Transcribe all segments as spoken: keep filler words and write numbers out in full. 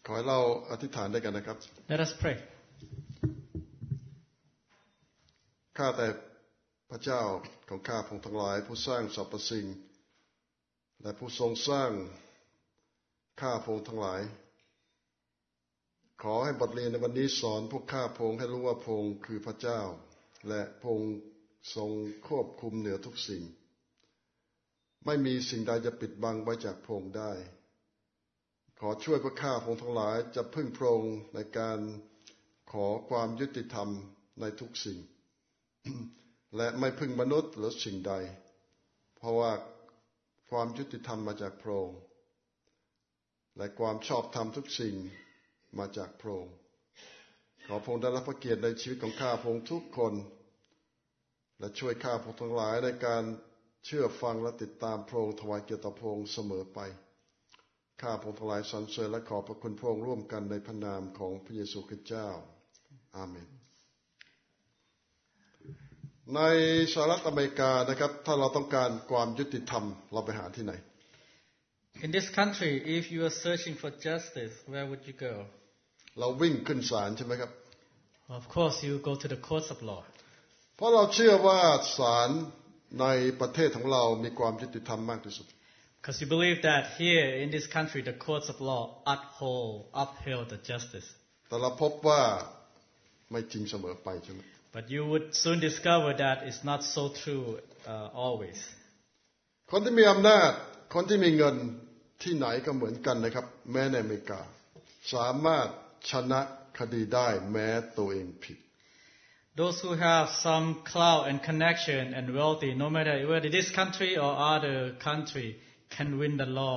ขอให้เราอธิษฐานด้วยกันนะครับ Let us pray. ข้าแต่พระเจ้าของข้าพงทั้งหลายผู้สร้างสรรพสิ่งและผู้ทรงสร้างข้าพงทั้งหลายขอให้บทเรียนในวันนี้สอนพวกข้าพงให้รู้ว่าพงคือพระเจ้าและพงทรงควบคุมเหนือทุกสิ่งไม่มีสิ่งใดจะปิดบังไว้จากพงได้ขอช่วยพวกข้าพงทั้งหลายจะพึ่งพระองค์ในการขอความยุติธรรมในทุกสิ่ง และไม่พึ่งมนุษย์หรือสิ่งใดเพราะว่าความยุติธรรมมาจากพระองค์และความชอบธรรมทุกสิ่งมาจากพระองค์ขอพระองค์ได้รับพระเกียรติในชีวิตของข้าพงทุกคนและช่วยข้าพงทั้งหลายในการเชื่อฟังและติดตามพระองค์ถวายเกียรติต่อพระองค์เสมอไปข้าพงทั้งหลายสรรเสริญและขอบพระคุณพระองค์ร่วมกันในพระนามของพระเยซูคริสต์เจ้าอาเมนในสหรัฐอเมริกานะครับถ้าเราต้องการความยุติธรรมเราไปหาที่ไหน In this country, if you are searching for justice, where would you go? เราวิ่งขึ้นศาลใช่ไหมครับ Of course, you go to the courts of law. เพราะเราเชื่อว่าศาลในประเทศของเรามีความยุติธรรมมากที่สุด Because you believe that here in this country, the courts of law uphold, uphold the justice. แต่เราพบว่าไม่จริงเสมอไปใช่ไหม But you would soon discover that it's not so true uh, always. คนที่มีอำนาจคนที่มีเงินที่ไหนก็เหมือนกันนะครับแม้ในอเมริกาสามารถชนะคดีได้แม้ตัวเองผิด Those who have some clout and connection and wealthy, no matter whether this country or other country, can win the law,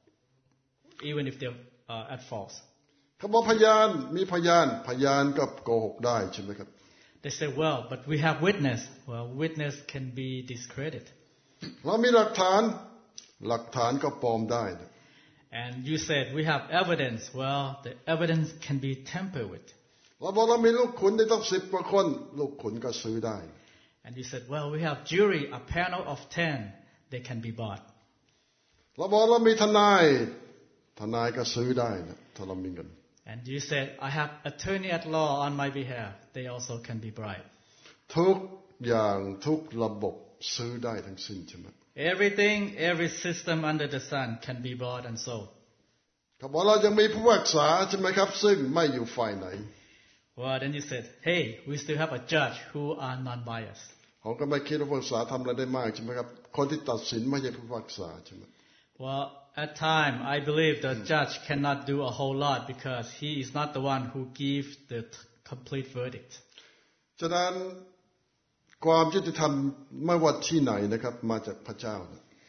even if they're uh, at fault. เขาบอกพยานมีพยานพยานก็โกหกได้ใช่ไหมครับ They say, well, but we have witness. Well, witness can be discredited. เรามีหลักฐานหลักฐานก็ปลอมได้ And you said we have evidence. Well, the evidence can be tampered with. เราบอกเรามีลูกขุนได้ต้องสิบกว่าคนลูกขุนก็ซื้อได้ And you said, well, we have jury, a panel of ten. They can be bought. เราบอกเรามีทนายทนายก็ซื้อได้นะถ้าเรามีเงิน And you said, I have attorney at law on my behalf. They also can be bribed. ทุกอย่างทุกระบบซื้อได้ทั้งสิ้นใช่ไหม Everything, every system under the sun can be bought and sold. เขาบอกเรายังมีผู้พิพากษาใช่ไหมครับซึ่งไม่อยู่ฝ่ายไหน Well, then you said, hey, we still have a judge who are non-biased. ผมก็ไม่คิดว่าผู้พิพากษาทำอะไรได้มากใช่ไหมครับคนที่ตัดสินไม่ใช่ผู้พิพากษาใช่ไหม Well, at time, I believe the judge cannot do a whole lot because he is not the one who gives the complete verdict. ฉะนั้นความยุติธรรมไม่ว่าที่ไหนนะครับมาจากพระเจ้า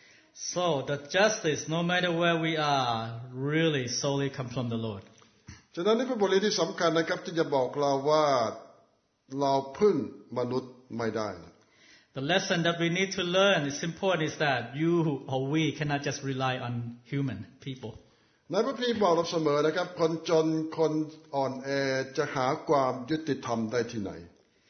So the justice, no matter where we are, really solely come from the Lord. ฉะนั้นนี่เป็นบทเรียนที่สำคัญนะครับที่จะบอกเราว่าเราพึ่งมนุษย์ไม่ได้ The lesson that we need to learn is important is that you or we cannot just rely on human people. ในพระคัมภีร์บอกเราเสมอนะครับคนจนคนอ่อนแอจะหาความยุติธรรมได้ที่ไหน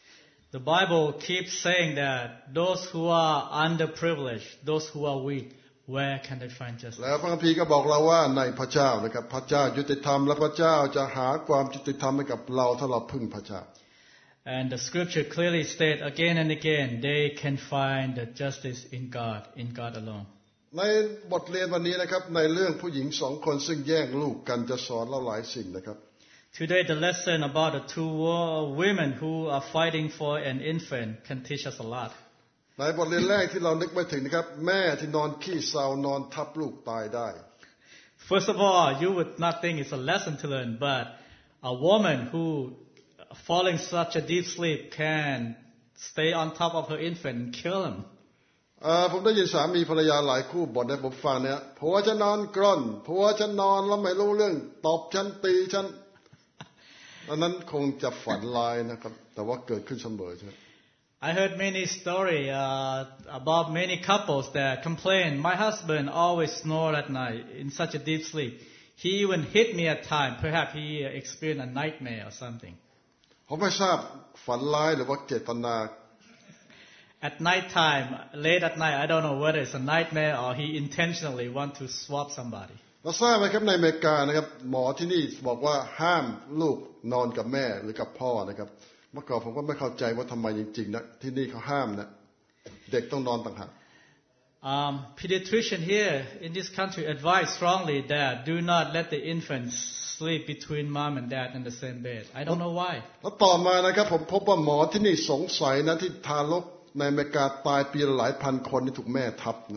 The Bible keeps saying that those who are underprivileged, those who are weak, where can they find justice? แล้วพระคัมภีร์ก็บอกเราว่าในพระเจ้านะครับพระเจ้ายุติธรรมและพระเจ้าจะหาความยุติธรรมให้กับเราถ้าเราพึ่งพระเจ้า And the scripture clearly states again and again, they can find the justice in God, in God alone. ในบทเรียนวันนี้นะครับในเรื่องผู้หญิงสองคนซึ่งแย่งลูกกันจะสอนเราหลายสิ่งนะครับ Today the lesson about the two women who are fighting for an infant can teach us a lot. ในบทเรียนแรกที่เรานึกไม่ถึงนะครับแม่ที่นอนขี้เศร้านอนทับลูกตายได้ First of all, you would not think it's a lesson to learn, but a woman who falling such a deep sleep can stay on top of her infant and kill him. ผมได้ยินสามีภรรยาหลายคู่บ่นให้ผมฟังเนี่ยผัวฉันนอนกรนผัวฉันนอนแล้วไม่รู้เรื่องตบฉันตีฉันอันนั้นคงจะฝันร้ายนะครับแต่ว่าเกิดขึ้นเสมอใช่ไหม I heard many story uh, about many couples that complain, my husband always snore at night in such a deep sleep. He even hit me at time. Perhaps he experienced a nightmare or something. ผมไม่ทราบฝันร้ายหรือว่าเจตนา At night time, late at night, I don't know whether it's a nightmare or he intentionally want to swap somebody. แเราทราบไหมครับในอเมริกานะครับหมอที่นี่บอกว่าห้ามลูกนอนกับแม่หรือกับพ่อนะครับเมื่อก่อนผมก็ไม่เข้าใจว่าทำไมจริงๆนะที่นี่เขาห้ามนะเด็กต้องนอนต่างหาก Um, pediatrician here in this country advise strongly that do not let the infants sleep between mom and dad in the same bed. I don't know why. แล้วต่อมานะครับผมพบว่าหมอที่นี่สงสัยนะที่ทารกในอเมริกาตายปีละหลายพันคนที่ถูกแม่ทับนะ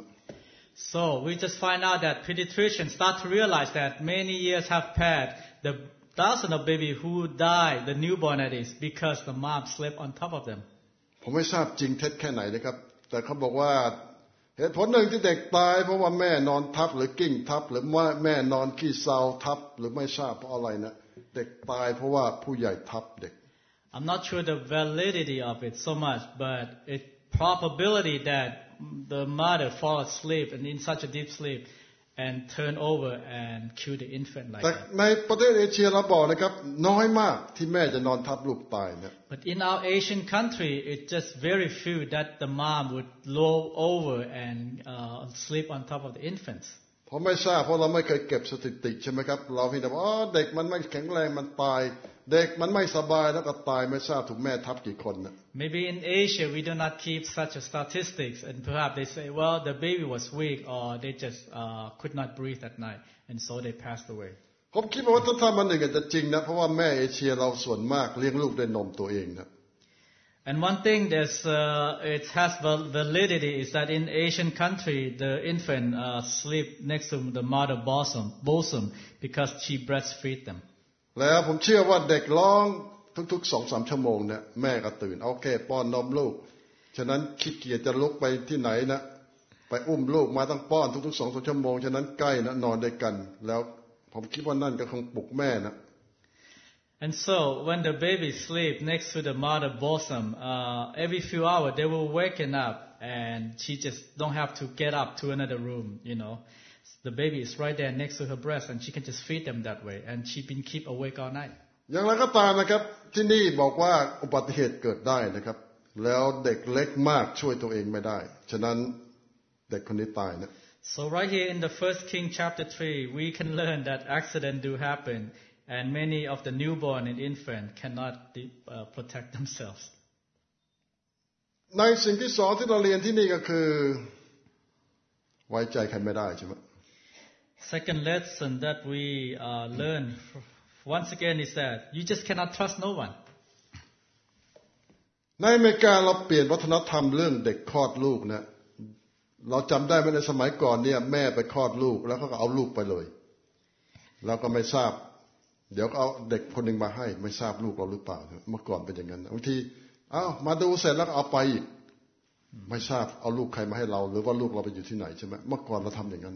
So we just find out that pediatricians start to realize that many years have passed. The thousands of babies who die, the newborn that is, because the mom slept on top of them. ผมไม่ทราบจริงเท็จแค่ไหนนะครับแต่เขาบอกว่าเหตุผลหนึ่งที่เด็กตายเพราะว่าแม่นอนทับหรือกิ้งทับหรือว่าแม่นอนขี้เศร้าทับหรือไม่ทราบเพราะอะไรนะเด็กตายเพราะว่าผู้ใหญ่ทับเด็ก I'm not sure the validity of it so much, but it probability that the mother fall asleep and in such a deep sleep and turn over and kill the infant like แต่ that. ในประเทศเอเชียเราบอกนะครับน้อยมากที่แม่จะนอนทับลูกตายนะ But in our Asian country, it's just very few that the mom would roll over and uh, sleep on top of the infants. ผมไม่ทราบเพราะเราไม่เคยเก็บสถิติใช่ไหมครับเราเพียงแต่ว่าอ๋อเด็กมันไม่แข็งแรงมันตายเด็กมันไม่สบายแล้วก็ตายไม่ทราบถูกแม่ทับกี่คนนะ Maybe in Asia we do not keep such a statistics, and perhaps they say, well, the baby was weak or they just uh, could not breathe at night, and so they passed away. ผมคิดว่าวัฒนธรรมมันหนึ่งอาจจะจริงนะเพราะว่าแม่เอเชียเราส่วนมากเลี้ยงลูกด้วยนมตัวเองนะ And one thing that uh, it has validity is that in Asian country the infant uh, sleep next to the mother bosom, bosom because she breastfeed them. แล้วผมเชื่อว่าเด็กร้องทุกๆสองสามชั่วโมงเนี่ยแม่ก็ตื่นโอเคป้อนนมลูกฉะนั้นขี้เกียจจะลุกไปที่ไหนนะไปอุ้มลูกมาต้องป้อนทุกๆสองสามชั่วโมงฉะนั้นใกล้นะนอนด้วยกันแล้วผมคิดว่านั่นก็คงปลุกแม่นะ And so when the baby sleep next to the mother bosom, uh, every few hours they will waken up and she just don't have to get up to another room, you know. The baby is right there next to her breast and she can just feed them that way and she been keep awake all night. อย่างไรก็ตามนะครับที่นี่บอกว่าอุบัติเหตุเกิดได้นะครับแล้วเด็กเล็กมากช่วยตัวเองไม่ได้ฉะนั้นเด็กคนนี้ตายนะ So right here in the First King chapter three, we can learn that accident do happen and many of the newborn and infant cannot uh, protect themselves. ในสิ่งที่สองที่เราเรียนที่นี่ก็คือไว้ใจใครไม่ได้ใช่ไหม Second lesson that we uh, learn once again is that you just cannot trust no one. ในอเมริกาเราเปลี่ยนวัฒนธรรมเรื่องเด็กคลอดลูกนะเราจำได้ไหมในสมัยก่อนเนี่ยแม่ไปคลอดลูกแล้วเขาก็เอาลูกไปเลยเราก็ไม่ทราบเดี๋ยวเอาเด็กคนหนึ่งมาให้ไม่ทราบลูกเราหรือเปล่าเมื่อก่อนเป็นอย่างนั้นบางทีเอ้ามาดูเสร็จแล้วก็เอาไปอีกไม่ทราบเอาลูกใครมาให้เราหรือว่าลูกเราไปอยู่ที่ไหนใช่ไหมเมื่อก่อนเราทำอย่างนั้น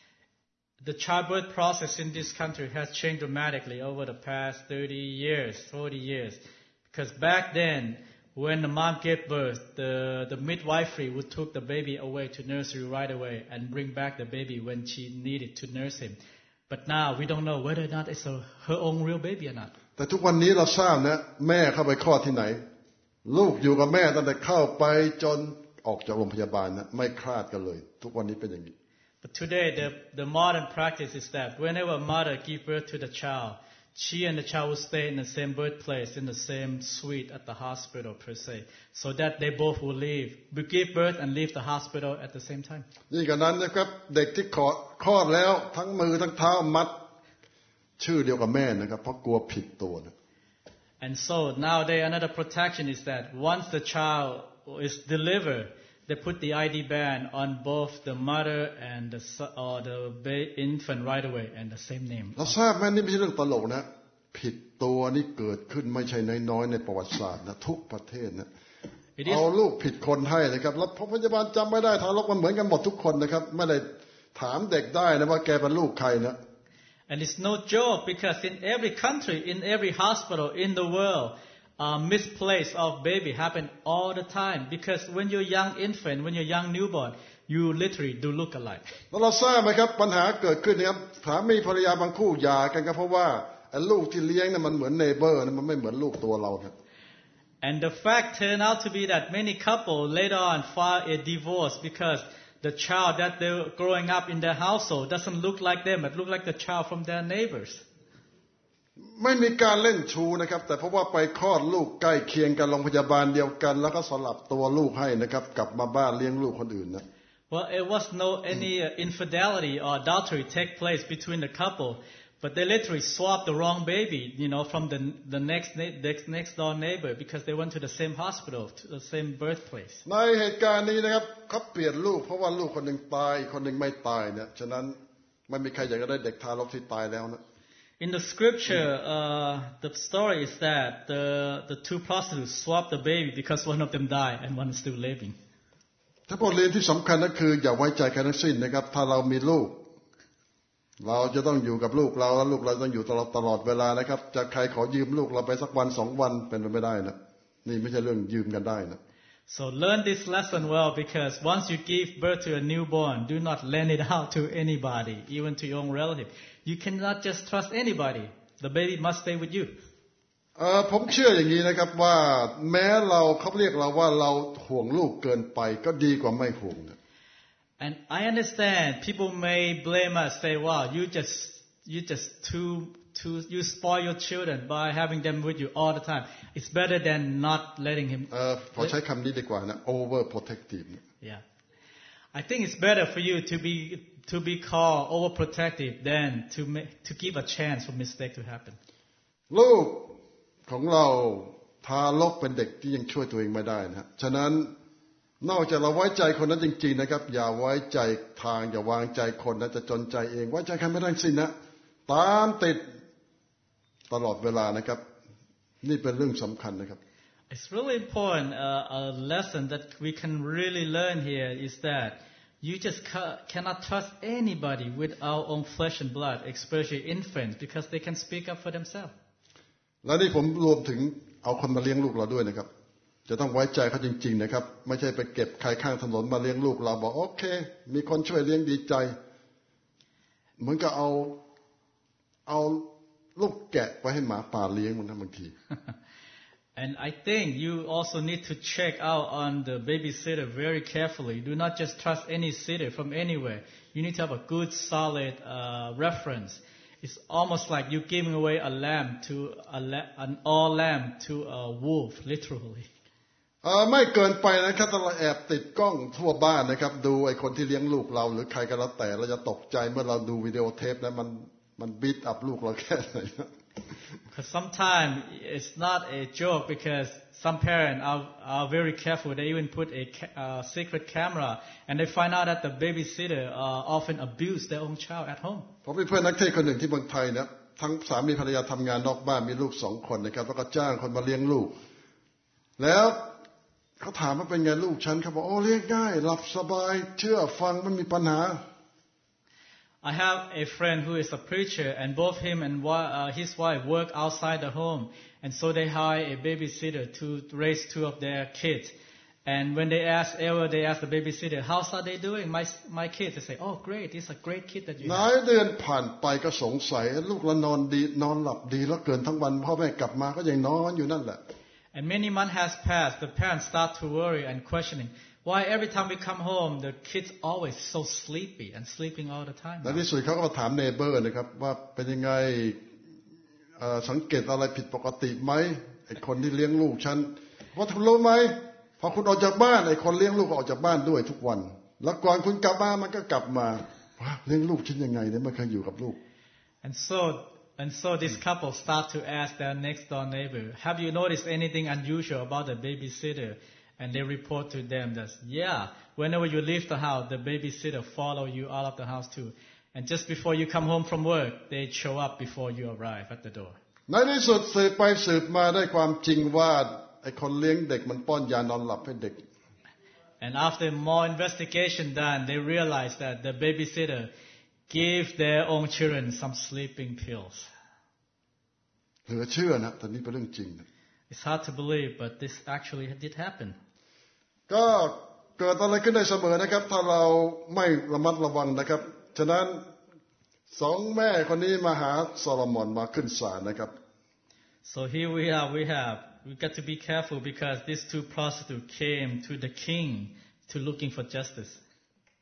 The childbirth process in this country has changed dramatically over the past thirty years, forty years. Because back then, when the mom gave birth, the, the midwifery would take the baby away to nursery right away and bring back the baby when she needed to nurse him. But now we don't know whether or not it's a, her own real baby or not. แต่ทุกวันนี้เราทราบนะแม่เข้าไปคลอดที่ไหนลูกอยู่กับแม่ตั้งแต่เข้าไปจนออกจากโรงพยาบาลนะไม่คลาดกันเลยทุกวันนี้เป็นอย่างนี้ But today the the modern practice is that whenever a mother gives birth to the child, she and the child will stay in the same birthplace in the same suite at the hospital per se, so that they both will leave, give birth and leave the hospital at the same time. ยิ่งกว่านั้นนะครับเด็กที่คลอดคลอดแล้วทั้งมือทั้งเท้ามัดชื่อเดียวกับแม่นะครับเพราะกลัวผิดตัวนะ And so nowadays another protection is that once the child is delivered, they put the I D band on both the mother and the or the infant right away and the same name. เราทราบไหมนี่ไม่ใช่เรื่องตลกนะผิดตัวนี่เกิดขึ้นไม่ใช่น้อยๆในประวัติศาสตร์นะทุกประเทศนะเอาลูกผิดคนให้นะครับแล้วพยาบาลจำไม่ได้ทารกมันเหมือนกันหมดทุกคนนะครับไม่ได้ถามเด็กได้นะว่าแกเป็นลูกใครนะ And it's no joke because in every country, in every hospital in the world, uh, misplaced of baby happen all the time. Because when you're young infant, when you're young newborn, you literally do look alike. แล้วเราทราบไหมครับปัญหาเกิดขึ้นนะครับสามีภรรยาบางคู่หย่ากันก็เพราะว่าไอ้ลูกที่เลี้ยงเนี่ยมันเหมือนเนเบอร์นะมันไม่เหมือนลูกตัวเราครับ And the fact turned out to be that many couples later on file a divorce because the child that they're growing up in their household doesn't look like them, but look like the child from their neighbors. ไม่มีการเล่นชูนะครับแต่เพราะว่าไปคลอดลูกใกล้เคียงกันโรงพยาบาลเดียวกันแล้วก็สลับตัวลูกให้นะครับกลับมาบ้านเลี้ยงลูกคนอื่นนะ Well, it was no any uh, infidelity or adultery take place between the couple, but they literally swapped the wrong baby, you know, from the the next next next door neighbor because they went to the same hospital, to the same birthplace. ในเหตุการณ์นี้นะครับเขาเปลี่ยนลูกเพราะว่าลูกคนหนึ่งตายคนหนึ่งไม่ตายเนี่ยฉะนั้นไม่มีใครอยากจะได้เด็กทารกที่ตายแล้วนะ In the scripture, uh, the story is that the the two prostitutes swapped the baby because one of them died and one is still living. ถ้าบทเรียนที่สำคัญก็คืออย่าไว้ใจใครทั้งสิ้นนะครับถ้าเรามีลูกเราจะต้องอยู่กับลูกเราแล้วลูกเราต้องอยู่ตลอดตลอดเวลานะครับจะใครขอยืมลูกเราไปสักวันสองวันเป็นไปไม่ได้นะนี่ไม่ใช่เรื่องยืมกันได้นะ So learn this lesson well because once you give birth to a newborn, do not lend it out to anybody, even to your own relative. You cannot just trust anybody. The baby must stay with you. เอ่อผมเชื่ออย่างนี้นะครับว่าแม้เราเขาเรียกเราว่าเราห่วงลูกเกินไปก็ดีกว่าไม่ห่วงนะ And I understand people may blame us, say, "Wow, you just you just too too you spoil your children by having them with you all the time. It's better than not letting him." เอ่อขอใช้คำนี้ดีกว่านะ over protective Yeah, I think it's better for you to be to be called overprotective than to make, to give a chance for mistake to happen. ลูกของเราทารกเป็นเด็กที่ยังช่วยตัวเองไม่ได้นะฉะนั้นนอกจากเราไว้ใจคนนั้นจริงๆนะครับอย่าไว้ใจทางอย่าวางใจคนนะจะจนใจเองไว้ใจใครไม่ได้สินะตามติดตลอดเวลานะครับนี่เป็นเรื่องสำคัญนะครับ It's really important. Uh, a lesson that we can really learn here is that you just ca- cannot trust anybody with our own flesh and blood, especially infants, because they can speak up for themselves. และนี่ผมรวมถึงเอาคนมาเลี้ยงลูกเราด้วยนะครับจะต้องไว้ใจเขาจริงๆนะครับไม่ใช่ไปเก็บใครข้างถนนมาเลี้ยงลูกเราบอกโอเคมีคนช่วยเลี้ยงดีใจเหมือนกับเอาเอาลูกแกะไปให้หมาป่าเลี้ยงมันนะบางที And I think you also need to check out on the babysitter very carefully. Do not just trust any sitter from anywhere. You need to have a good, solid uh, reference. It's almost like you giving away a lamb to a la- an all lamb to a wolf, literally. เออไม่เกินไปนะครับถ้าเราแอบติดกล้องทั่วบ้านนะครับดูไอ้คนที่เลี้ยงลูกเราหรือใครก็แล้วแต่เราจะตกใจเมื่อเราดูวิดีโอเทปนะมันมันบีทอัพลูกเราแค่ไหน Because sometimes it's not a joke because some parents are, are very careful. They even put a ca- uh, secret camera and they find out that the babysitter uh, often abuse their own child at home. ผมมีเพื่อนนักเทศน์คนหนึ่งที่เมืองไทยนะทั้งสามีภรรยาทำงานนอกบ้านมีลูกสองคนนะครับแล้วก็จ้างคนมาเลี้ยงลูกแล้วเขาถามว่าเป็นไงลูกฉันเขาบอกโอ้เลี้ยงง่ายหลับสบายเชื่อฟังไม่มีปัญหา I have a friend who is a preacher, and both him and uh, his wife work outside the home, and so they hire a babysitter to raise two of their kids. And when they ask, ever they ask the babysitter, "How's are they doing, my my kids?" They say, "Oh, great! It's a great kid that you หลาย have." เดือนผ่านไปก็สงสัยลูกเรานอนดีนอนหลับดีแล้วเกินทั้งวันพ่อแม่กลับมาก็ยังนอนอยู่นั่นแหละ And many months has passed. The parents start to worry and questioning. Why every time we come home, the kids always so sleepy and sleeping all the time? ในที่สุดเขาก็มาถามเนเบอร์นะครับว่าเป็นยังไงสังเกตอะไรผิดปกติไหมไอ้คนที่เลี้ยงลูกฉันว่าคุณรู้ไหมพอคุณออกจากบ้านไอ้คนเลี้ยงลูกก็ออกจากบ้านด้วยทุกวันแล้วก่อนคุณกลับมามันก็กลับมาว่าเลี้ยงลูกฉันยังไงเนี่ยไม่เคยอยู่กับลูก And so and so this couple start to ask their next door neighbor, "Have you noticed anything unusual about the babysitter?" And they report to them that, yeah, whenever you leave the house, the babysitter follow you out of the house too. And just before you come home from work, they show up before you arrive at the door. ในที่สุดสืบไปสืบมาได้ความจริงว่าไอ้คนเลี้ยงเด็กมันป้อนยานอนหลับให้เด็ก And after more investigation done, they realize that the babysitter gave their own children some sleeping pills. เหลือเชื่อนะแต่นี่เป็นเรื่องจริง It's hard to believe, but this actually did happen. ก็เกิดอะไรขึ้นได้เสมอนะครับถ้าเราไม่ระมัดระวังนะครับฉะนั้นสองแม่คนนี้มาหาโซโลมอนมาขึ้นศาลนะครับ So here we are, we have, we got to be careful because these two prostitutes came to the king to looking for justice.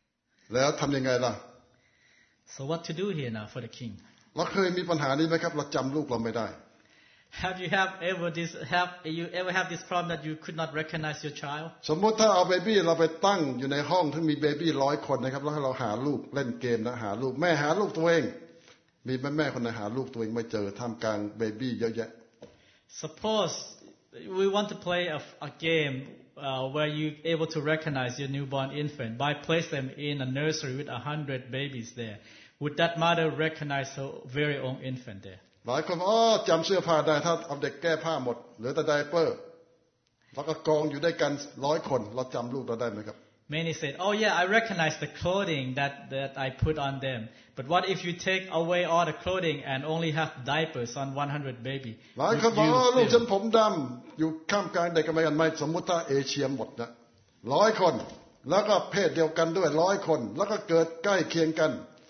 แล้วทำยังไงล่ะ So what to do here now for the king? เราเคยมีปัญหานี้ไหมครับเราจำลูกเราไม่ได้ Have you have ever this have you ever have this problem that you could not recognize your child? สมมติถ้าเอาเบบี้เราไปตั้งอยู่ในห้องที่มีเบบี้ร้อยคนนะครับแล้วให้เราหาลูกเล่นเกมนะหาลูกแม่หาลูกตัวเองมีแม่แม่คนไหนหาลูกตัวเองไม่เจอท่ามกลางเบบี้เยอะแยะ Suppose we want to play a, a game uh, where you're able to recognize your newborn infant by place them in a nursery with a hundred babies there. Would that mother recognize her very own infant there? หลายคนอ๋อจำเสื้อผ้าได้ถ้าเอาเด็กแก้ผ้าหมดเหลือแต่ไดเปอร์แล้วก็กองอยู่ด้วยกันร้อยคนเราจำลูกเราได้ไหมครับ Many said, "Oh yeah, I recognize the clothing that that I put on them." But what if you take away all the clothing and only have diapers on one hundred baby? หลายคนบอกอ๋อลูกฉันผมดำอยู่ข้ามกลางเด็กกันไม่กันไม่สมมติถ้าเอเชียหมดนะร้อยคนแล้วก็เพศเดียวกันด้วยร้อยคนแล้วก็เกิดใกล้เคียงกัน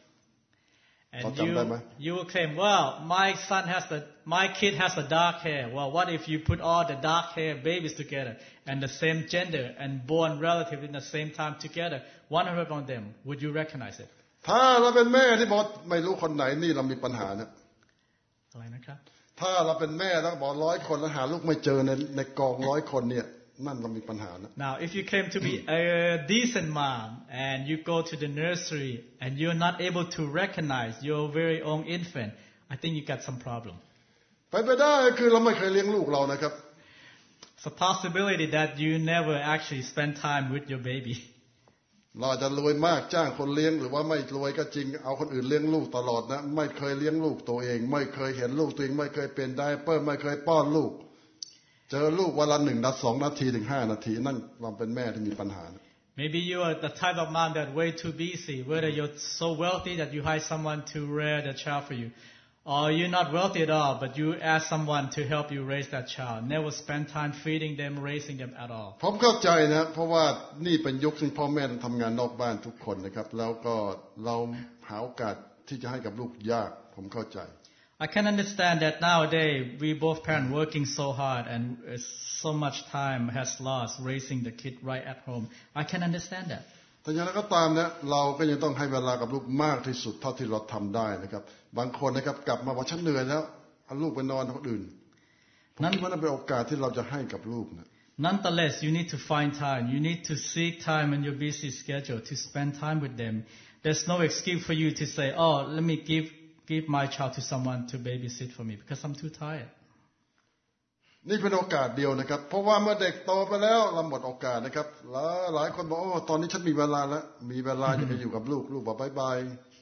And you, you will claim, well, my son has the, my kid has the dark hair. Well, what if you put all the dark hair babies together and the same gender and born relative in the same time together, one hundred of them, would you recognize it? ถ้าเราเป็นแม่ที่บอกไม่รู้คนไหนนี่เรามีปัญหานะอะไรนะครับถ้าเราเป็นแม่แล้วบอกร้อยคนแล้วหาลูกไม่เจอในในกองร้อยคนเนี่ยนั่นเรามีปัญหานะ Now, if you claim to be a decent mom and you go to the nursery and you're not able to recognize your very own infant, I think you got some problem. ไปไปได้คือเราไม่เคยเลี้ยงลูกเรานะครับ It's a possibility that you never actually spend time with your baby. เราจะรวยมากจ้างคนเลี้ยงหรือว่าไม่รวยก็จริงเอาคนอื่นเลี้ยงลูกตลอดนะไม่เคยเลี้ยงลูกตัวเองไม่เคยเห็นลูกตัวเองไม่เคยเป็นไดเปอร์ไม่เคยป้อนลูกเจอลูกวันละหนึ่งนาทีสองนาทีถึงห้านาทีนั่นเราเป็นแม่ที่มีปัญหา Maybe you are the type of mom that way too busy. Whether you're so wealthy that you hire someone to rear the child for you, or you're not wealthy at all, but you ask someone to help you raise that child. Never spend time feeding them, raising them at all. ผมเข้าใจนะเพราะว่านี่เป็นยุคที่พ่อแม่ทำงานนอกบ้านทุกคนนะครับแล้วก็เราหาโอกาสที่จะให้กับลูกยากผมเข้าใจ I can understand that nowadays we both parents working so hard and so much time has lost raising the kid right at home. I can understand that. แต่อย่างไรก็ตามนะเราก็ยังต้องให้เวลากับลูกมากที่สุดเท่าที่เราทำได้นะครับบางคนนะครับกลับมาบอกฉันเหนื่อยแล้วเอาลูกไปนอนกับคนอื่นผมคิดว่านั่นเป็นโอกาสที่เราจะให้กับลูกนะ Nonetheless, you need to find time. You need to seek time in your busy schedule to spend time with them. There's no excuse for you to say, "Oh, let me give." Give my child to someone to babysit for me because I'm too tired. นี่เป็นโอกาสเดียวนะครับเพราะว่าเมื่อเด็กโตไปแล้วเราหมดโอกาสนะครับแล้วหลายคนบอกโอ้ตอนนี้ฉันมีเวลาแล้วมีเวลาจะไปอยู่กับลูกลูกบอกบายบาย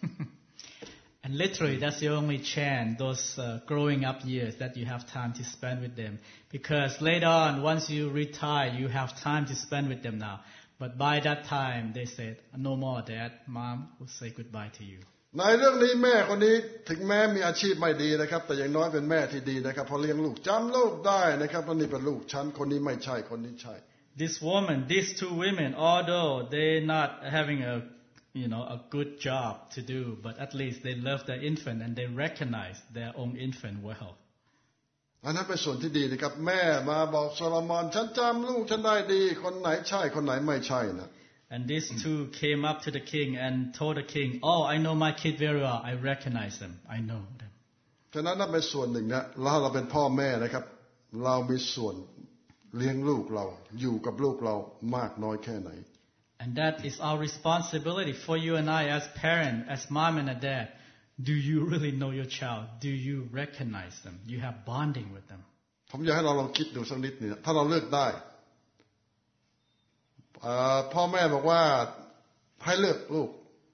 And literally that's the only chance those uh, growing up years that you have time to spend with them because later on once you retire you have time to spend with them now but by that time they said no more dad mom will say goodbye to you ในเรื่องนี้แม่คนนี้ถึงแม้มีอาชีพไม่ดีนะครับแต่อย่างน้อยเป็นแม่ที่ดีนะครับพอเลี้ยงลูกจำลูกได้นะครับว่านี่เป็นลูกฉันคนนี้ไม่ใช่คนนี้ใช่ This woman these two women although they're not having a you know a good job to do but at least they love their infant and they recognize their own infant well อันนั้นเป็นส่วนที่ดีนะครับแม่มาบอกโซโลมอนฉันจำลูกฉันได้ดีคนไหนใช่คนไหนไม่ใช่นะ And these two came up to the king and told the king, "Oh, I know my kid very well. I recognize them. I know them." ฉะนั้นนั่นเป็นส่วนหนึ่งนะเราเราเป็นพ่อแม่นะครับเรามีส่วนเลี้ยงลูกเราอยู่กับลูกเรามากน้อยแค่ไหน And that is our responsibility for you and I as parents, as mom and a dad. Do you really know your child? Do you recognize them? You have bonding with them. ผมอยากให้เราลองคิดดูสักนิดนึงถ้าเราเลือกได้พ่อแม่บอกว่าให้เลือกลูก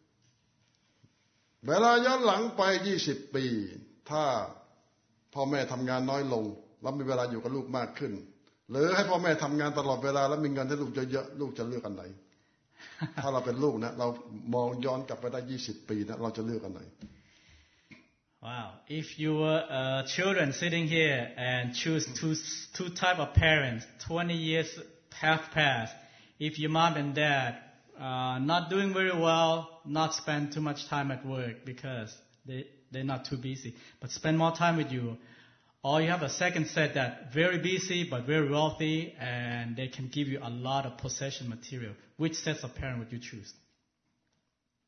เวลาย้อนหลังไปยี่สิบปีถ้าพ่อแม่ทำงานน้อยลงแล้วมีเวลาอยู่กับลูกมากขึ้นหรือให้พ่อแม่ทำงานตลอดเวลาแล้วมีเงินให้ลูกเยอะๆลูกจะเลือกอันไหน ถ้าเราเป็นลูกนะเรามองย้อนกลับไปได้ยี่สิบปีนะเราจะเลือกอันไหน Wow, if you were uh, children sitting here and choose two two type of parents, twenty years have passed. If your mom and dad are not doing very well, not spend too much time at work because they, they're not too busy, but spend more time with you. Or you have a second set that very busy but very wealthy and they can give you a lot of possession material. Which sets of parent would you choose?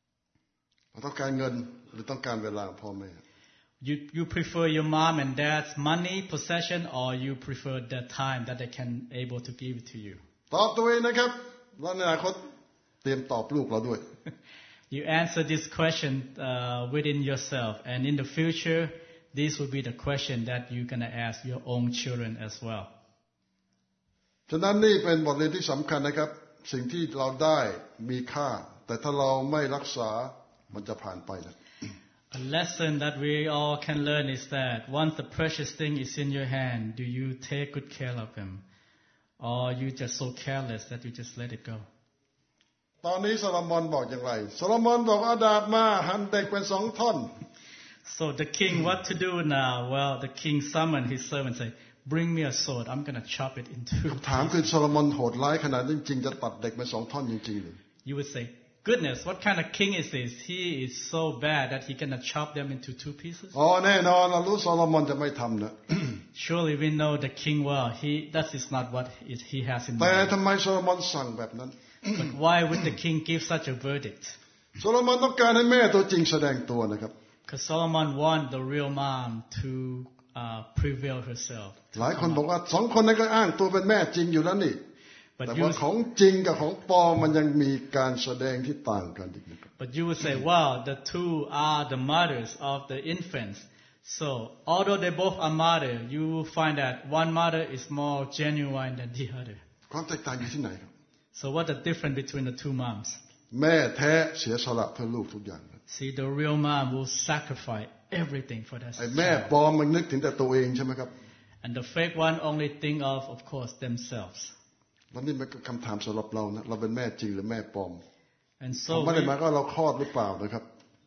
ต้องการเงินหรือต้องการเวลาพ่อแม่ You you prefer your mom and dad's money, possession, or you prefer the time that they can able to give it to you? ตอบตัวเองนะครับแล้วในอนาคตเตรียมตอบลูกเราด้วย You answer this question uh, within yourself, and in the future, this will be the question that you're gonna ask your own children as well. ฉะนั้นนี่เป็นบทเรียนที่สำคัญนะครับสิ่งที่เราได้มีค่าแต่ถ้าเราไม่รักษามันจะผ่านไปนะ A lesson that we all can learn is that once the precious thing is in your hand, do you take good care of them, or you just so careless that you just let it go? ตอนนี้โซโลมอนบอกอย่างไรโซโลมอนบอกเอาดาบมาหั่นเด็กเป็นสองท่อน So the king, what to do now? Well, the king summoned his servant and said, "Bring me a sword. I'm gonna chop it in two." ถามคือโซโลมอนโหดร้ายขนาดนี้จริงจะตัดเด็กเป็นสองท่อนจริงๆหรือ You would say, "Goodness, what kind of king is this? He is so bad that he gonna chop them into two pieces." อ๋อแน่นอนเรารู้โซโลมอนจะไม่ทำนะ Surely we know the king well. He that is not what it, he has in แต่ mind. ทำไมโซโลมอนสั่งแบบนั้น But why would the king give such a verdict? โซโลมอนต้องการให้แม่ตัวจริงแสดงตัวนะครับ Because Solomon wanted the real mom to uh, prevail herself. หลายคนบอกว่าสองคนนั้นก็อ้างตัวเป็นแม่จริงอยู่แล้วนี่ But แต่ you, ว่าของจริงกับของปลอมมันยังมีการแสดงที่ต่างกันอีกนะครับ but you would say, well, the two are the mothers of the infants. So although they both are mother, you will find that one mother is more genuine than the other. ความแตกต่างอยู่ที่ไหนครับ So what's the difference between the two moms? แม่แท้เสียสละเพื่อลูกทุกอย่าง See, the real mom will sacrifice everything for that ไอ้แม่ child. ปลอมมันนึกถึงแต่ตัวเองใช่ไหมครับ And the fake one only think of, of course, themselves. แล้วนี่มันก็คำถามสำหรับเรานะเราเป็นแม่จริงหรือแม่ปลอม And ผม so ไม่ได้หมาย we, ก็เราคลอดหรือเปล่านะครับ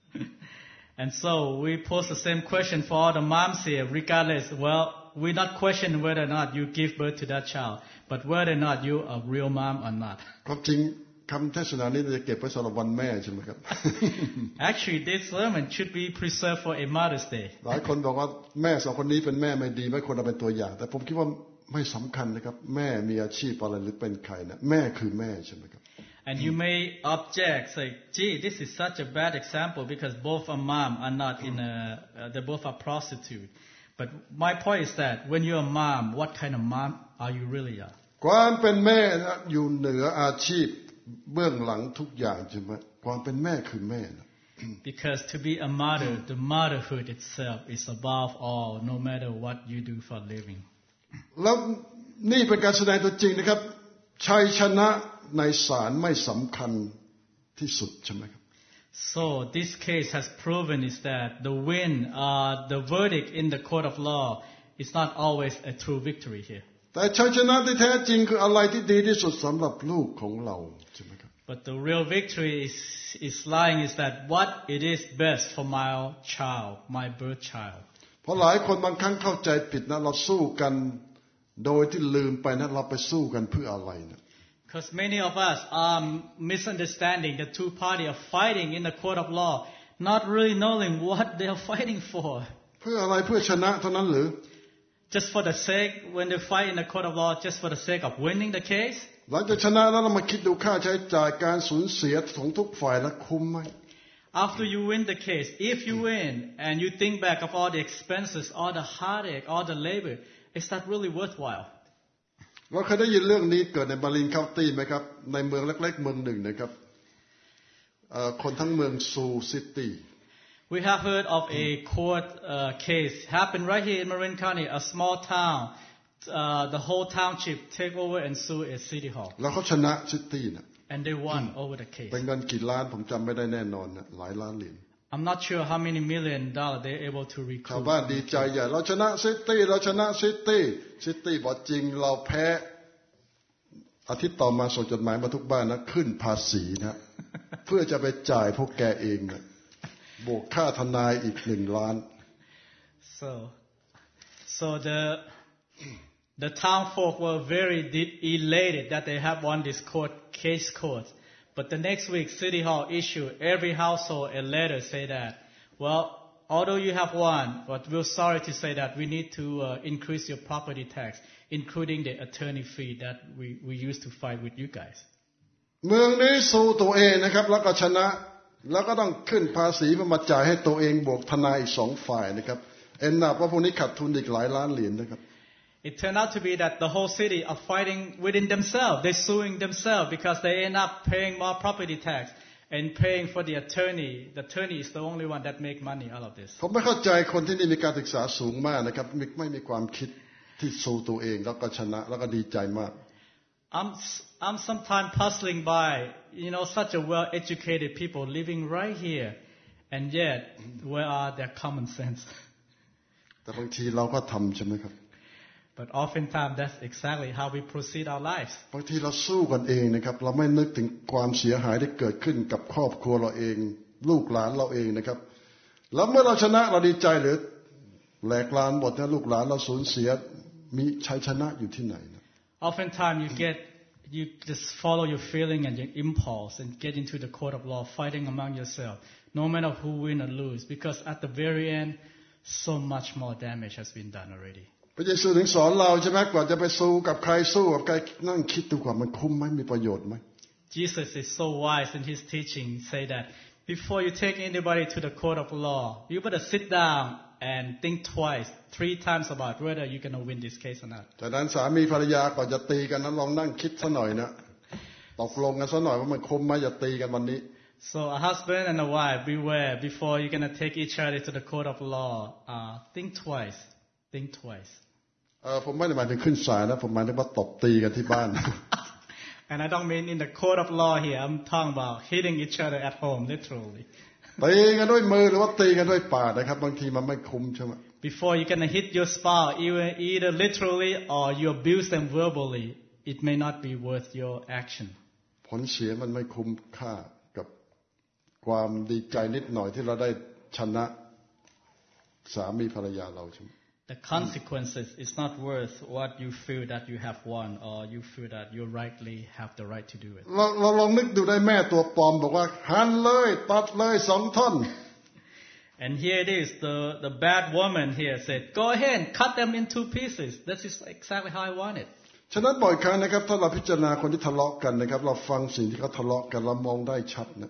and so we pose the same question for all the moms here, regardless. Well, we not question whether or not you give birth to that child, but whether or not you are a real mom or not. ความจริงคำเทศนานี้จะเก็บไว้สำหรับวันแม่ใช่ไหมครับ Actually, this sermon should be preserved for a Mother's Day. หลายคนบอกว่าแม่สองคนนี้เป็นแม่ไม่ดีไม่ควรเอาเป็นตัวอย่าง แต่ผมคิดว่าไม่สำคัญนะครับแม่มีอาชีพอะไรหรือเป็นใครนะแม่คือแม่ใช่ไหมครับ And you may object, say, gee, this is such a bad example because both are mom are not in a, uh, they both are prostitute. But my point is that when you're a mom, what kind of mom are you really are? ความเป็นแม่นะอยู่เหนืออาชีพเบื้องหลังทุกอย่างใช่ไหมความเป็นแม่คือแม่นะ Because to be a mother, the motherhood itself is above all, no matter what you do for a living. แล้วนี่เป็นการแสดงตัวจริงนะครับชัยชนะในศาลไม่สำคัญที่สุดใช่ไหมครับ So this case has proven is that the win, uh, the verdict in the court of law is not always a true victory here. แต่ชัยชนะที่แท้จริงคืออะไรที่ดีที่สุดสำหรับลูกของเราใช่ไหมครับ But the real victory is, is lying is that what it is best for my child, my birth child. เพราะหลายคนบางครั้งเข้าใจผิดนะเราสู้กันโดยที่ลืมไปนะเราไปสู้กันเพื่ออะไรนะ Because many of us are misunderstanding the two parties are fighting in the court of law, not really knowing what they are fighting for. เพื่ออะไรเพื่อชนะเท่านั้นหรือ Just for the sake, when they fight in the court of law, just for the sake of winning the case? หลังจากชนะแล้วเรามาคิดดูค่าใช้จ่ายการสูญเสียของทุกฝ่ายแล้วคุ้มไหม After you win the case, if you win and you think back of all the expenses, all the heartache, all the labor, is that really worthwhile? เราเคยได้ยินเรื่องนี้เกิดในบาลินเคาน์ตี้ไหมครับในเมืองเล็กๆเมืองหนึ่งนะครับคนทั้งเมืองซูซิตี้ We have heard of a court uh, case happened right here in Marin County, a small town. Uh, the whole township take over and sue a city hall. แล้วเขาชนะซิตี้นะ And they won over the case. เป็นเงินกี่ล้านผมจำไม่ได้แน่นอนนะหลายล้านเหรียญ I'm not sure how many million dollars they're able to ชาว recoup. บ้านดีใจใหญ่เราชนะซิตี้เราชนะซิตี้ซิตี้บอกจริงเราแพ้อาทิตย์ต่อมาส่งจดหมายมาทุกบ้านนะขึ้นภาษีนะ เพื่อจะไปจ่ายพวกแกเองนะบวกค่าทนายอีกหนึ่งล้าน So, so the the town folk were very de- elated that they have won this court case court. But the next week, City Hall issued every household a letter say that, well, although you have won, but we're sorry to say that we need to uh, increase your property tax, including the attorney fee that we, we used to fight with you guys. เมืองนี้สู้ตัวเองนะครับแล้วก็ชนะแล้วก็ต้องขึ้นภาษีเพื่อมาจ่ายให้ตัวเองบวกทนายอีกสองฝ่ายนะครับเอ็นนับว่าพวกนี้ขาดทุนอีกหลายล้านเหรียญนะครับ It turned out to be that the whole city are fighting within themselves. They're suing themselves because they end up paying more property tax and paying for the attorney. The attorney is the only one that make money out of this. ผมไม่เข้าใจคนที่นี่มีการศึกษาสูงมากนะครับไม่ไม่มีความคิดที่สู้ตัวเองแล้วก็ชนะแล้วก็ดีใจมาก I'm I'm sometimes puzzling by, you know, such a well-educated people living right here, and yet where are their common sense? แต่บางทีเราก็ทำใช่ไหมครับ But oftentimes that's exactly how we proceed our lives. บางทีเราสู้กันเองนะครับเราไม่นึกถึงความเสียหายที่เกิดขึ้นกับครอบครัวเราเองลูกหลานเราเองนะครับแล้วเมื่อเราชนะเราดีใจหรือแหลกลานหมดนะลูกหลานเราสูญเสียมีชัยชนะอยู่ที่ไหนนะ Oftentimes you get you just follow your feeling and your impulse and get into the court of law fighting among yourself, no matter who win or lose, because at the very end, so much more damage has been done already. พระเยซูถึงสอนเราใช่ไหมกว่าจะไปสู้กับใครสู้กับใครนั่งคิดดูกว่ามันคุ้มไหมมีประโยชน์ไหม Jesus is so wise in his teaching. Say that before you take anybody to the court of law, you better sit down and think twice, three times about whether you're going to win this case or not. จากนั้นสามีภรรยาก่อนจะตีกันนั้นลองนั่งคิดซะหน่อยนะตกลงกันซะหน่อยว่ามันคุ้มไหมจะตีกันวันนี้ So a husband and a wife, beware before you're going to take each other to the court of law. Uh, think twice. Think twice. เออผมไม่ได้หมายถึงขึ้นศาลนะผมหมายถึงว่าตบตีกันที่บ้าน And I don't mean in the court of law here. I'm talking about hitting each other at home, literally. ตีกันด้วยมือหรือว่าตีกันด้วยปากนะครับบางทีมันไม่คุ้มใช่ไหม Before you're going to hit your spouse, either, either literally or you abuse them verbally, it may not be worth your action. ผลเสียมันไม่คุ้มค่ากับความดีใจนิดหน่อยที่เราได้ชนะสามีภรรยาเราใช่ไหม The consequences is not worth what you feel that you have won or you feel that you rightly have the right to do it. เราเราลองนึกดูได้แม่ตัวปลอมบอกว่าหั่นเลยตัดเลยสองท่อน And here it is, the, the bad woman here said, go ahead and cut them in two pieces. This is exactly how I want it. ฉะนั้นบ่อยครั้งนะครับถ้าเราพิจารณาคนที่ทะเลาะกันนะครับเราฟังสิ่งที่เขาทะเลาะกันเรามองได้ชัดนะ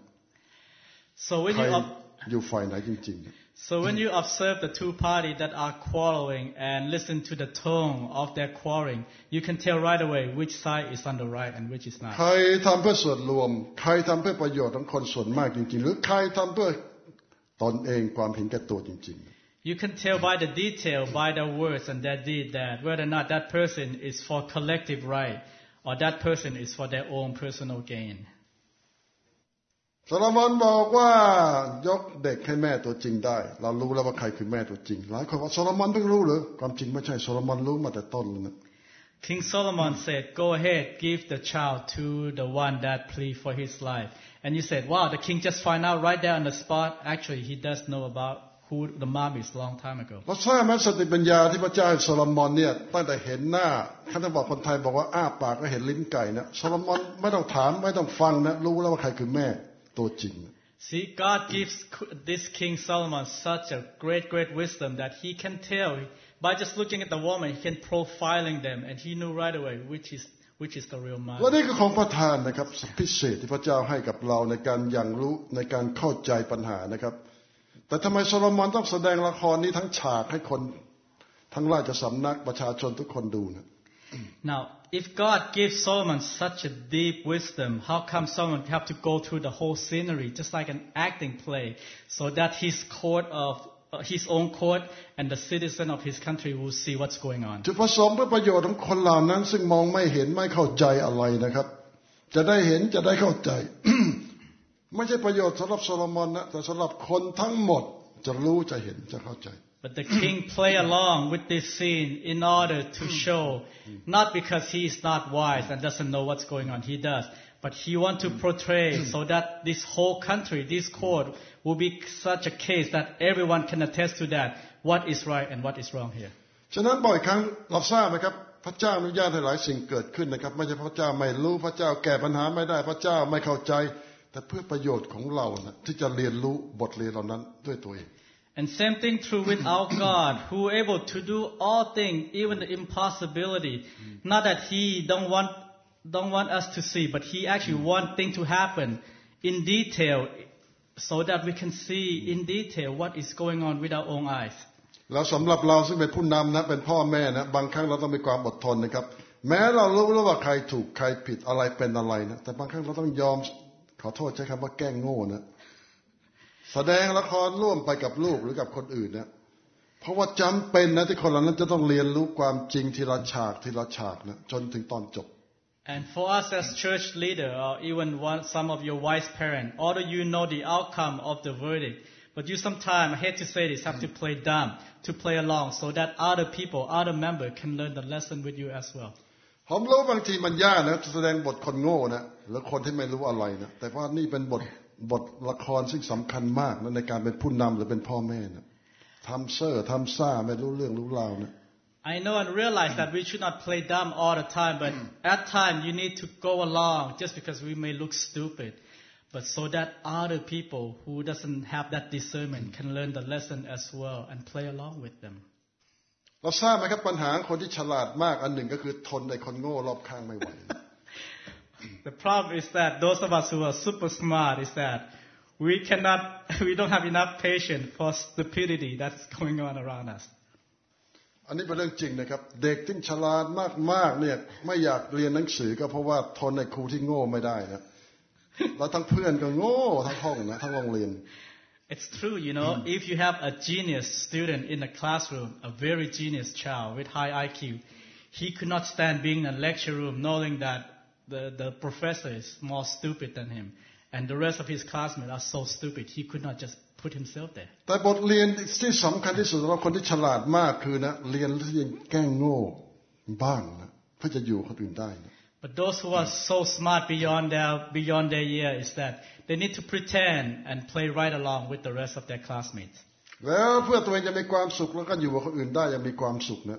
So when ใคร you อยู่ฝ่ายไหนจริงๆ So when you observe the two parties that are quarreling and listen to the tone of their quarreling, you can tell right away which side is on the right and which is not. ใครทำเพื่อส่วนรวมใครทำเพื่อประโยชน์ของคนส่วนมากจริงๆหรือใครทำเพื่อตนเองความเห็นแก่ตัวจริงๆ You can tell by the detail, by their words and their deed that whether or not that person is for collective right or that person is for their own personal gain. โซโลมอนบอกว่ายกเด็กให้แม่ตัวจริงได้เรารู้แล้วว่าใครคือแม่ตัวจริงหลายคนว่าโซโลมอนเพิ่งรู้เหรอความจริงไม่ใช่โซโลมอนรู้มาแต่ต้นเลยนะ King Solomon said, go ahead, give the child to the one that plead for his life. And you said, wow, the king just find out right there on the spot. Actually, he does know about who the mom is a long time ago. เราทราบไหมสติปัญญาที่พระเจ้าให้โซโลมอนเนี่ยตั้งแต่เห็นหน้าท่านบอกคนไทยบอกว่าอ้าปากก็เห็นลิ้นไก่นะโซโลมอนไม่ต้องถามไม่ต้องฟังนะรู้แล้วว่าใครคือแม่ตัวจริง See, God gives this King Solomon such a great, great wisdom that he can tell by just looking at the woman, he can profiling them, and he knew right away which is which is the real mother. และนี่คือของประทานนะครับพิเศษที่พระเจ้าให้กับเราในการยังรู้ในการเข้าใจปัญหานะครับแต่ทำไมโซโลมอนต้องแสดงละครนี้ทั้งฉากให้คนทั้งราชสำนักประชาชนทุกคนดูนะ Now, if God gives Solomon such a deep wisdom, how come Solomon have to go through the whole scenery, just like an acting play, so that his court of uh, his own court and the citizen of his country will see what's going on? จุดประสงค์เพื่อประโยชน์ของคนเหล่านั้นซึ่งมองไม่เห็นไม่เข้าใจอะไรนะครับจะได้เห็นจะได้เข้าใจ ไม่ใช่ประโยชน์สำหรับโซโลมอนนะแต่สำหรับคนทั้งหมดจะรู้จะเห็นจะเข้าใจ But the king play along with this scene in order to show, not because he is not wise and doesn't know what's going on, he does, but he wants to portray so that this whole country, this court, will be such a case that everyone can attest to that, what is right and what is wrong here. ฉะนั้นบ่อยครั้งเราทราบไหมครับพระเจ้าอนุญาตให้หลายสิ่งเกิดขึ้นนะครับไม่ใช่พระเจ้าไม่รู้พระเจ้าแก้ปัญหาไม่ได้พระเจ้าไม่เข้าใจแต่เพื่อประโยชน์ของเรานะที่จะเรียนรู้บทเรียนเหล่านั้นด้วยตัวเอง And same thing true with our God, who able to do all things, even the impossibility. Not that He don't want don't want us to see, but He actually want things to happen in detail, so that we can see in detail what is going on with our own eyes. แล้วสำหรับเราซึ่งเป็นผู้นำนะเป็นพ่อแม่นะบางครั้งเราต้องมีความอดทนนะครับแม้เรารู้แล้วว่าใครถูกใครผิดอะไรเป็นอะไรนะแต่บางครั้งเราต้องยอมขอโทษใช้คำว่าแกล้งโง่นะแสดงละครร่วมไปกับลูกหรือกับคนอื่นนะเพราะว่าจำเป็นนะที่คนเหล่านั้นจะต้องเรียนรู้ความจริงทีละฉากทีละฉากนะจนถึงตอนจบ And for us as church leader or even one, some of your wise parents, although you know the outcome of the verdict, but you sometimes, I hate to say this, have to play dumb to play along so that other people, other members can learn the lesson with you as well. ผมรู้บางทีมันยากนะจะแสดงบทคนโง่นะหรือคนที่ไม่รู้อะไรนะแต่ว่านี่เป็นบทบทละครซึ่งสำคัญมากนะในการเป็นผู้นำหรือเป็นพ่อแม่นะทำเซ่อทำซ่าไม่รู้เรื่องรู้ราวนะ I know and realize that we should not play dumb all the time, but at times you need to go along just because we may look stupid, but so that other people who doesn't have that discernment can learn the lesson as well and play along with them. เราทราบไหมครับปัญหาคนที่ฉลาดมากอันหนึ่งก็คือทนในคนโง่รอบข้างไม่ไหว The problem is that those of us who are super smart is that we cannot, we don't have enough patience for stupidity that's going on around us. อันนี้เป็นเรื่องจริงนะครับเด็กที่ฉลาดมากๆเนี่ยไม่อยากเรียนหนังสือก็เพราะว่าทนในครูที่โง่ไม่ได้นะแล้วทั้งเพื่อนก็โง่ทั้งห้องนะทั้งโรงเรียน It's true, you know, if you have a genius student in a classroom, a very genius child with high I Q, he could not stand being in a lecture room knowing that the, the professor is more stupid than him. And the rest of his classmates are so stupid, he could not just put himself there. แต่บทเรียนที่สำคัญที่สุดสำหรับคนที่ฉลาดมากคือนะเรียนเรียนแกล้งโง่บ้างนะเพื่อจะอยู่คนอื่นได้นะ But those who are so smart beyond their beyond their year is that they need to pretend and play right along with the rest of their classmates. แล้วเพื่อตัวเองจะมีความสุขแล้วก็อยู่กับคนอื่นได้ยังมีความสุขนะ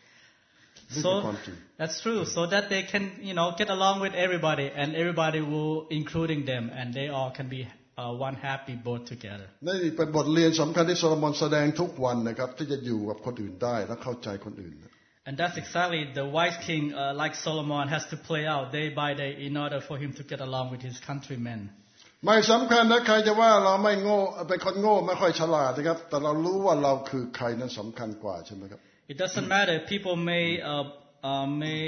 So that's true. So that they can, you know, get along with everybody, and everybody will, including them, and they all can be uh, one happy boat together. นี่เป็นบทเรียนสำคัญที่โซโลมอนแสดงทุกวันนะครับที่จะอยู่กับคนอื่นได้และเข้าใจคนอื่น And that's exactly the wise king, uh, like Solomon, has to play out day by day in order for him to get along with his countrymen. ไม่สำคัญนะใครจะว่าเราไม่โง่เป็นคนโง่ไม่ค่อยฉลาดนะครับแต่เรารู้ว่าเราคือใครนั้นสำคัญกว่าใช่ไหมครับ It doesn't matter. People may uh, uh, may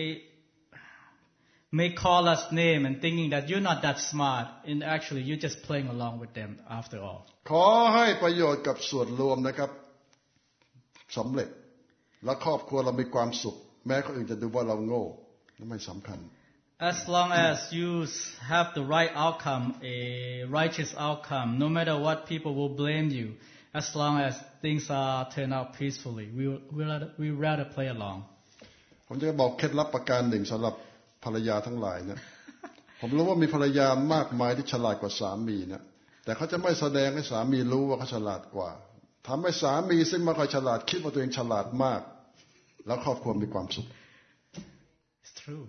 may call us name and thinking that you're not that smart, and actually you're just playing along with them after all. ขอให้ประโยชน์กับส่วนรวมนะครับสำเร็จและครอบครัวเรามีความสุขแม้คนอื่นจะดูว่าเราโง่นั่นไม่สำคัญ As long as you have the right outcome, a righteous outcome, no matter what people will blame you, as long as things are turn out peacefully, we we rather we rather play along. ผมจะบอกเคล็ดลับประการหนึ่งสำหรับภรรยาทั้งหลายนะผมรู้ว่ามีภรรยามากมายที่ฉลาดกว่าสามีนะแต่เขาจะไม่แสดงให้สามีรู้ว่าเขาฉลาดกว่าทำให้สามีซึ่งไม่ค่อยฉลาดคิดว่าตัวเองฉลาดมากแล้วครอบครัวมีความสุข It's true.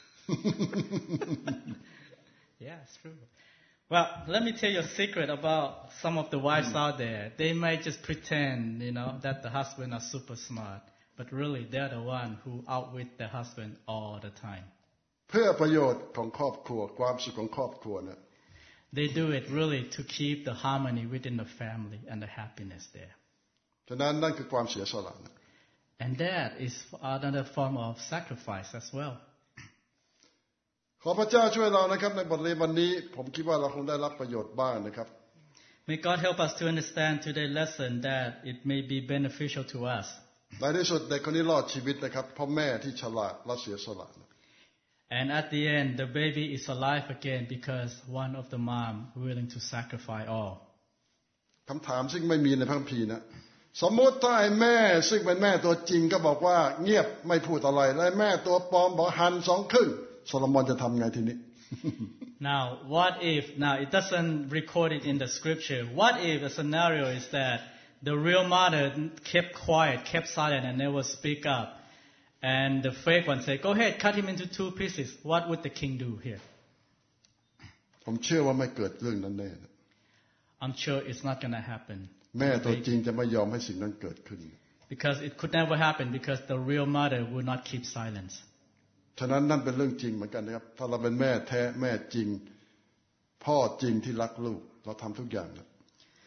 Yeah, it's true. Well, let me tell you a secret about some of the wives out there. They might just pretend, you know, that the husband are super smart, but really they're the one who outwit their husband all the time. เพื่อประโยชน์ของครอบครัวความสุขของครอบครัวนะ They do it really to keep the harmony within the family and the happiness there. ฉะนั้นนั่นคือความเสียสละนะ And that is another form of sacrifice as well. ขอพระเจ้าช่วยเรานะครับในบทเรียนวันนี้ผมคิดว่าเราคงได้รับประโยชน์บ้างนะครับ May God help us to understand today's lesson that it may be beneficial to us. ในที่สุดเด็กคนนี้รอดชีวิตนะครับเพราะแม่ที่ฉลาดและเสียสละนะ And at the end, the baby is alive again because one of the mom willing to sacrifice all. คำถามซึ่งไม่มีในพระคัมภีร์นะสมมติถ้าไอ้แม่ซึ่งเป็นแม่ตัวจริงก็บอกว่าเงียบไม่พูดอะไรและแม่ตัวปลอมบอกหั่นสองครึ่งโซโลมอนจะทำไงทีนี้ Now, what if, now it doesn't record it in the scripture, what if the scenario is that the real mother kept quiet, kept silent and never speak up, and the fake one said, go ahead, cut him into two pieces, what would the king do here? ผมเชื่อว่าไม่เกิดเรื่องนั้นแน่ I'm sure it's not going to happen. แม่ตัวจริงจะไม่ยอมให้สิ่งนั้นเกิดขึ้น Because it could never happen because the real mother would not keep silence. ฉะนั้นนั่นเป็นเรื่องจริงเหมือนกันนะครับถ้าเราเป็นแม่แท้แม่จริงพ่อจริงที่รักลูกเราทำทุกอย่างนะ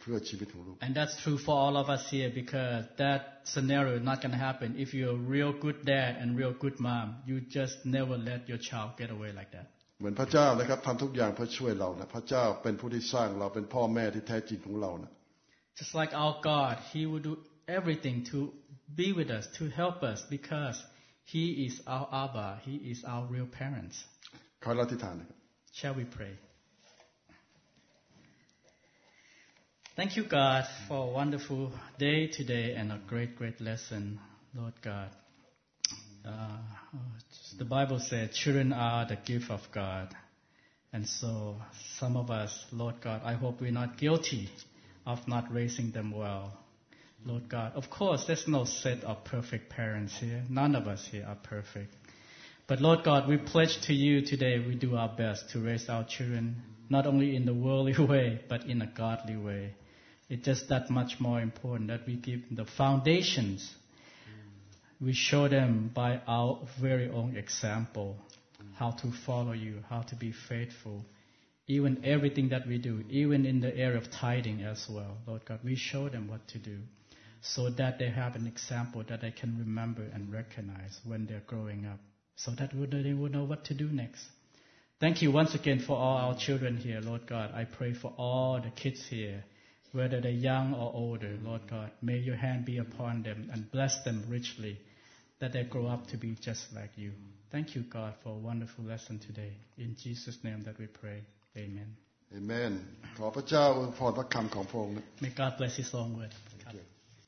พื่อชีวิตของลูก And that's true for all of us here because that scenario is not going to happen. If you're a real good dad and real good mom, you just never let your child get away like that. เหมือนพระเจ้านะครับทำทุกอย่างเพื่อช่วยเรานะพระเจ้าเป็นผู้ที่สร้างเราเป็นพ่อแม่ที่แท้จริงของเรานะ Just like our God, He will do everything to be with us, to help us because He is our Abba, He is our real parents. ขอเราอธิษฐานนะครับ Shall we pray? Thank you, God, for a wonderful day today and a great, great lesson, Lord God. Uh, the Bible said children are the gift of God. And so some of us, Lord God, I hope we're not guilty of not raising them well. Lord God, of course, there's no set of perfect parents here. None of us here are perfect. But Lord God, we pledge to you today we do our best to raise our children, not only in the worldly way, but in a godly way. It's just that much more important that we give the foundations. We show them by our very own example how to follow you, how to be faithful. Even everything that we do, even in the area of tithing as well, Lord God, we show them what to do so that they have an example that they can remember and recognize when they're growing up, so that they will know what to do next. Thank you once again for all our children here, Lord God. I pray for all the kids here, whether they're young or older, Lord God. May your hand be upon them and bless them richly, that they grow up to be just like you. Thank you, God, for a wonderful lesson today. In Jesus' name that we pray. Amen. Amen ขอพระเจ้าอวยพรพระคำของพระองค์ May God bless His own word.